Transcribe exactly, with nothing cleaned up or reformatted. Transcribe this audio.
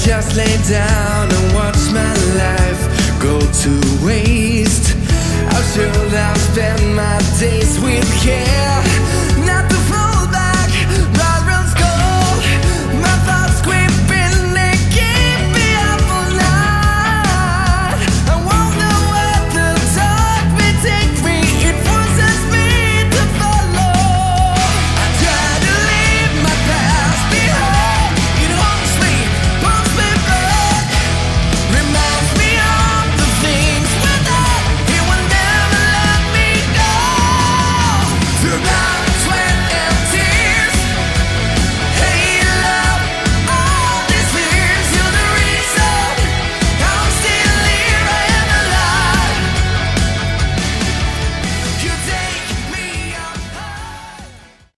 just lay down and watch my life go to waste? How should I spend my